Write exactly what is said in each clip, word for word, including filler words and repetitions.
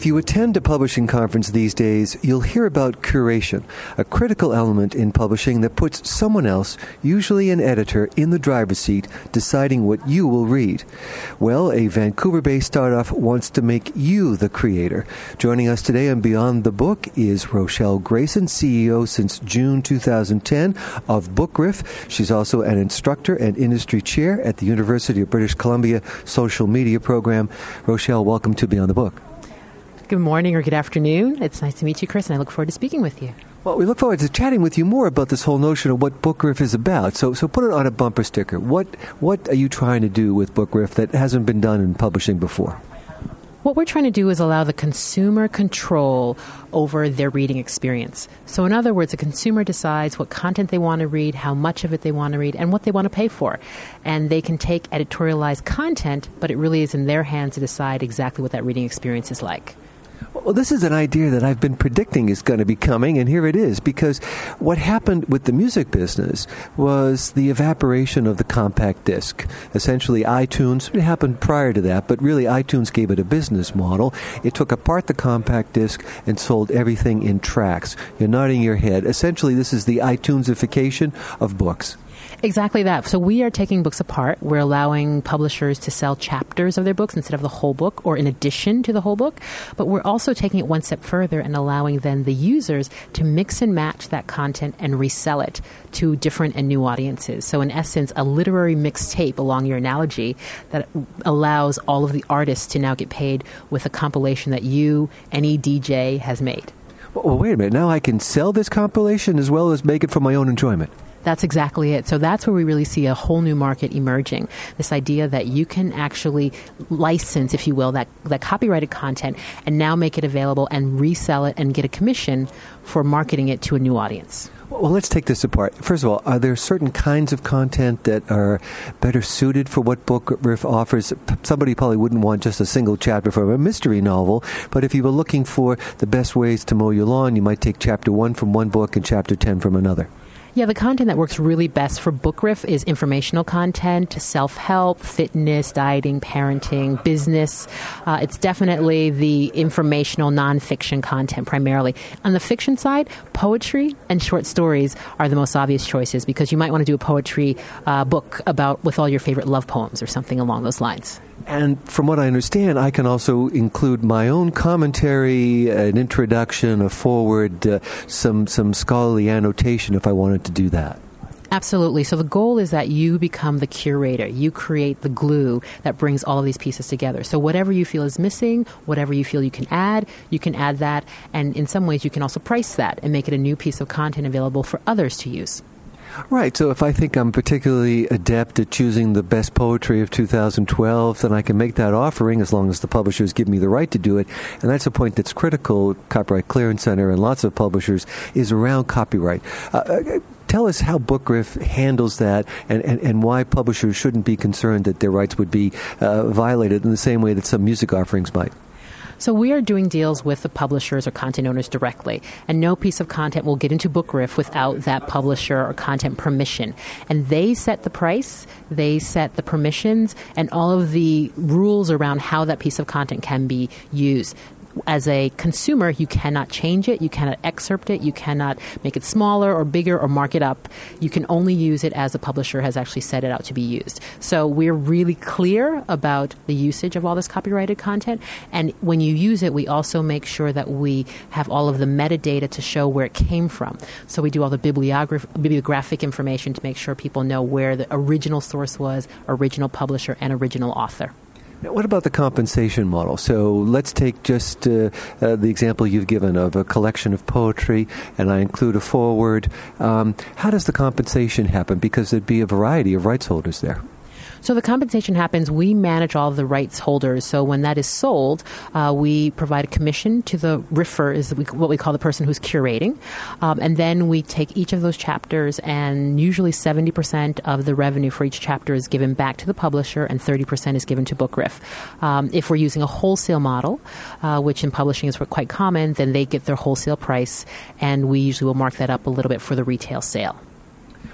If you attend a publishing conference these days, you'll hear about curation, a critical element in publishing that puts someone else, usually an editor, in the driver's seat, deciding what you will read. Well, a Vancouver-based startup wants to make you the creator. Joining us today on Beyond the Book is Rochelle Grayson, C E O since June two thousand ten of Bookriff. She's also an instructor and industry chair at the University of British Columbia Social Media Program. Rochelle, welcome to Beyond the Book. Good morning or good afternoon. It's nice to meet you, Chris, and I look forward to speaking with you. Well, we look forward to chatting with you more about this whole notion of what Bookriff is about. So so put it on a bumper sticker. What what are you trying to do with Bookriff that hasn't been done in publishing before? What we're trying to do is allow the consumer control over their reading experience. So in other words, the consumer decides what content they want to read, how much of it they want to read, and what they want to pay for. And they can take editorialized content, but it really is in their hands to decide exactly what that reading experience is like. Well, this is an idea that I've been predicting is going to be coming, and here it is, because what happened with the music business was the evaporation of the compact disc. Essentially, iTunes, it happened prior to that, but really iTunes gave it a business model. It took apart the compact disc and sold everything in tracks. You're nodding your head. Essentially, this is the iTunesification of books. Exactly that. So we are taking books apart. We're allowing publishers to sell chapters of their books instead of the whole book or in addition to the whole book. But we're also taking it one step further and allowing then the users to mix and match that content and resell it to different and new audiences. So in essence, a literary mixtape along your analogy that allows all of the artists to now get paid with a compilation that you, any D J, has made. Well, wait a minute. Now I can sell this compilation as well as make it for my own enjoyment. That's exactly it. So that's where we really see a whole new market emerging. This idea that you can actually license, if you will, that, that copyrighted content and now make it available and resell it and get a commission for marketing it to a new audience. Well, let's take this apart. First of all, are there certain kinds of content that are better suited for what Bookriff offers? Somebody probably wouldn't want just a single chapter from a mystery novel, but if you were looking for the best ways to mow your lawn, you might take chapter one from one book and chapter ten from another. Yeah, the content that works really best for Bookriff is informational content, self-help, fitness, dieting, parenting, business. Uh, it's definitely the informational nonfiction content primarily. On the fiction side, poetry and short stories are the most obvious choices because you might want to do a poetry uh, book about with all your favorite love poems or something along those lines. And from what I understand, I can also include my own commentary, an introduction, a foreword, uh, some some scholarly annotation if I wanted to do that. Absolutely. So the goal is that you become the curator. You create the glue that brings all of these pieces together. So whatever you feel is missing, whatever you feel you can add, you can add that. And in some ways, you can also price that and make it a new piece of content available for others to use. Right. So if I think I'm particularly adept at choosing the best poetry of two thousand twelve, then I can make that offering as long as the publishers give me the right to do it. And that's a point that's critical. Copyright Clearance Center and lots of publishers is around copyright. Uh, tell us how Bookriff handles that and, and, and why publishers shouldn't be concerned that their rights would be uh, violated in the same way that some music offerings might. So we are doing deals with the publishers or content owners directly, and no piece of content will get into Bookriff without that publisher or content permission. And they set the price, they set the permissions, and all of the rules around how that piece of content can be used. As a consumer, you cannot change it, you cannot excerpt it, you cannot make it smaller or bigger or mark it up. You can only use it as a publisher has actually set it out to be used. So we're really clear about the usage of all this copyrighted content. And when you use it, we also make sure that we have all of the metadata to show where it came from. So we do all the bibliograph- bibliographic information to make sure people know where the original source was, original publisher, and original author. Now, what about the compensation model? So let's take just uh, uh, the example you've given of a collection of poetry, and I include a foreword. Um, how does the compensation happen? Because there'd be a variety of rights holders there. So the compensation happens, we manage all of the rights holders. So when that is sold, uh, we provide a commission to the riffer, is what we call the person who's curating. Um, and then we take each of those chapters, and usually seventy percent of the revenue for each chapter is given back to the publisher and thirty percent is given to Bookriff. Um, if we're using a wholesale model, uh, which in publishing is quite common, then they get their wholesale price, and we usually will mark that up a little bit for the retail sale.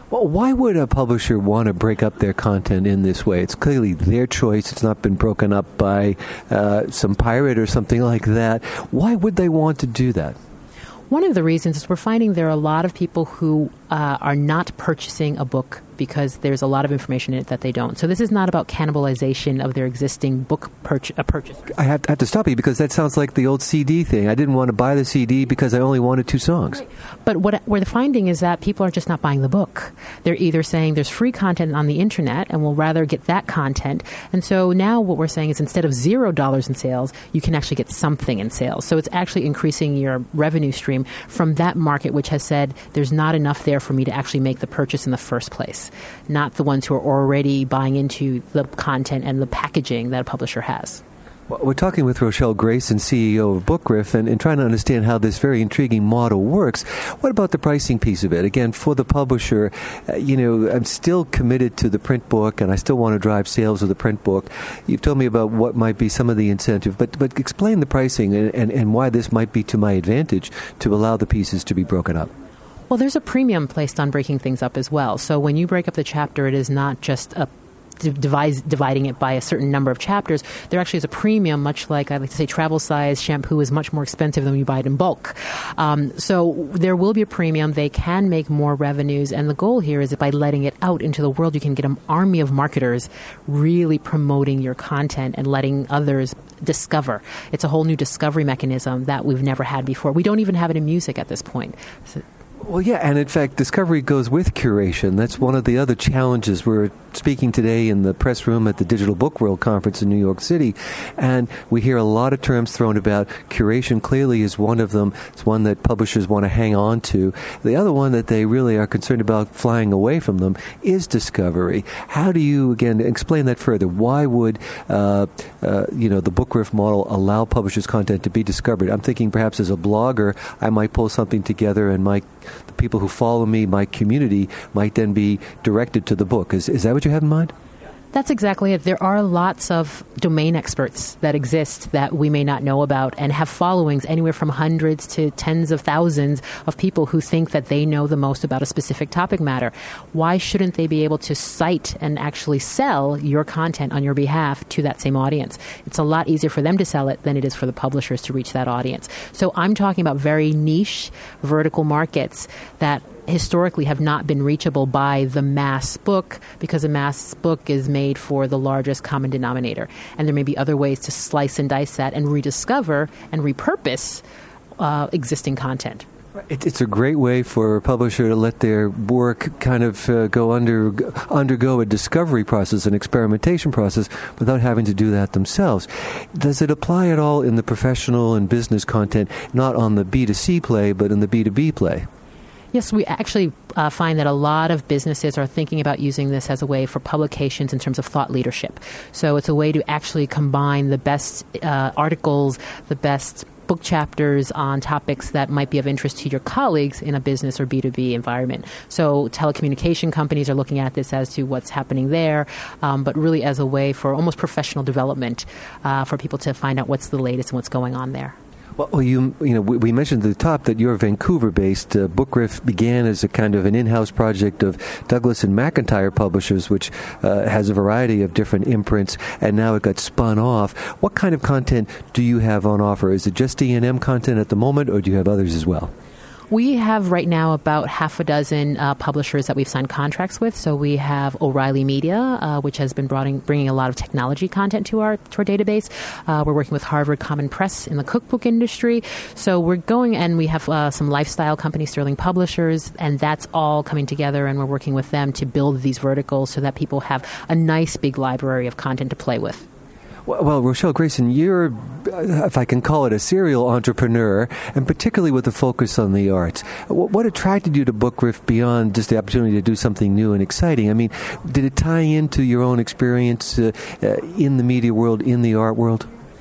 Well, why would a publisher want to break up their content in this way? It's clearly their choice. It's not been broken up by uh, some pirate or something like that. Why would they want to do that? One of the reasons is we're finding there are a lot of people who uh, are not purchasing a book because there's a lot of information in it that they don't. So this is not about cannibalization of their existing book purch- uh, purchase. I have, to, I have to stop you because that sounds like the old C D thing. I didn't want to buy the C D because I only wanted two songs. Right. But what we're finding is that people are just not buying the book. They're either saying there's free content on the internet and will rather get that content. And so now what we're saying is instead of zero dollars in sales, you can actually get something in sales. So it's actually increasing your revenue stream from that market which has said there's not enough there for me to actually make the purchase in the first place, not the ones who are already buying into the content and the packaging that a publisher has. Well, we're talking with Rochelle Grayson, C E O of BookRiff, and, and trying to understand how this very intriguing model works. What about the pricing piece of it? Again, for the publisher, uh, you know, I'm still committed to the print book, and I still want to drive sales of the print book. You've told me about what might be some of the incentive, but but explain the pricing and, and, and why this might be to my advantage to allow the pieces to be broken up. Well, there's a premium placed on breaking things up as well. So when you break up the chapter, it is not just a Devise, dividing it by a certain number of chapters. There actually is a premium, much like I like to say travel size shampoo is much more expensive than when you buy it in bulk. Um, so there will be a premium. They can make more revenues. And the goal here is that by letting it out into the world, you can get an army of marketers really promoting your content and letting others discover. It's a whole new discovery mechanism that we've never had before. We don't even have it in music at this point. So, well, yeah, and in fact, discovery goes with curation. That's one of the other challenges. We're speaking today in the press room at the Digital Book World Conference in New York City, and we hear a lot of terms thrown about. Curation clearly is one of them. It's one that publishers want to hang on to. The other one that they really are concerned about flying away from them is discovery. How do you, again, explain that further? Why would, uh, uh, you know, the BookRiff model allow publishers' content to be discovered? I'm thinking perhaps as a blogger, I might pull something together and my the people who follow me, my community, might then be directed to the book. Is is that what you have in mind? That's exactly it. There are lots of domain experts that exist that we may not know about and have followings anywhere from hundreds to tens of thousands of people who think that they know the most about a specific topic matter. Why shouldn't they be able to cite and actually sell your content on your behalf to that same audience? It's a lot easier for them to sell it than it is for the publishers to reach that audience. So I'm talking about very niche vertical markets that historically have not been reachable by the mass book because a mass book is made for the largest common denominator. And there may be other ways to slice and dice that and rediscover and repurpose uh, existing content. It, it's a great way for a publisher to let their work kind of uh, go under undergo a discovery process, an experimentation process, without having to do that themselves. Does it apply at all in the professional and business content, not on the B two C play, but in the B two B play? Yes, we actually uh, find that a lot of businesses are thinking about using this as a way for publications in terms of thought leadership. So it's a way to actually combine the best uh, articles, the best book chapters on topics that might be of interest to your colleagues in a business or B two B environment. So telecommunication companies are looking at this as to what's happening there, um, but really as a way for almost professional development uh, for people to find out what's the latest and what's going on there. Well, you you know, we, we mentioned at the top that you're Vancouver-based. Uh, BookRiff began as a kind of an in-house project of Douglas and McIntyre Publishers, which uh, has a variety of different imprints, and now it got spun off. What kind of content do you have on offer? Is it just D and M content at the moment, or do you have others as well? We have right now about half a dozen uh, publishers that we've signed contracts with. So we have O'Reilly Media, uh, which has been brought bringing a lot of technology content to our to our database. Uh, we're working with Harvard Common Press in the cookbook industry. So we're going, and we have uh, some lifestyle companies, Sterling Publishers, and that's all coming together, and we're working with them to build these verticals so that people have a nice big library of content to play with. Well, Rochelle Grayson, you're, if I can call it, a serial entrepreneur, and particularly with a focus on the arts. What attracted you to BookRiff beyond just the opportunity to do something new and exciting? I mean, did it tie into your own experience uh, uh, in the media world, in the art world?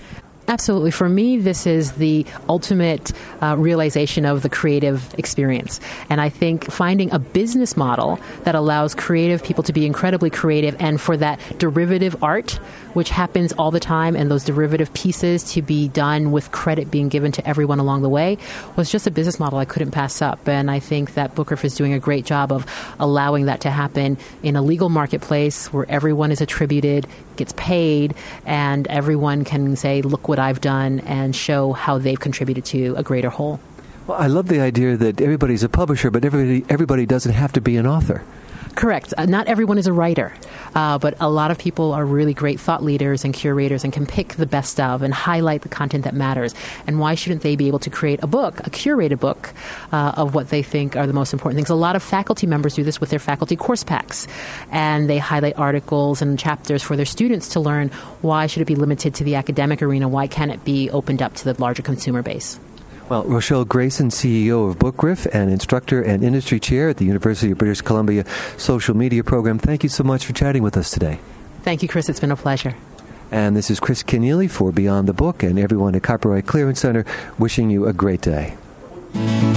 Absolutely. For me, this is the ultimate uh, realization of the creative experience. And I think finding a business model that allows creative people to be incredibly creative and for that derivative art, which happens all the time, and those derivative pieces to be done with credit being given to everyone along the way, was just a business model I couldn't pass up. And I think that Bookriff is doing a great job of allowing that to happen in a legal marketplace where everyone is attributed, gets paid, and everyone can say, look what I've done, and show how they've contributed to a greater whole. Well, I love the idea that everybody's a publisher, but everybody everybody doesn't have to be an author. Correct. Uh, not everyone is a writer, uh, but a lot of people are really great thought leaders and curators and can pick the best of and highlight the content that matters. And why shouldn't they be able to create a book, a curated book, uh, of what they think are the most important things? A lot of faculty members do this with their faculty course packs, and they highlight articles and chapters for their students to learn why should it be limited to the academic arena, why can't it be opened up to the larger consumer base. Well, Rochelle Grayson, C E O of Bookriff and instructor and industry chair at the University of British Columbia Social Media Program, thank you so much for chatting with us today. Thank you, Chris. It's been a pleasure. And this is Chris Kenneally for Beyond the Book, and everyone at Copyright Clearance Center wishing you a great day.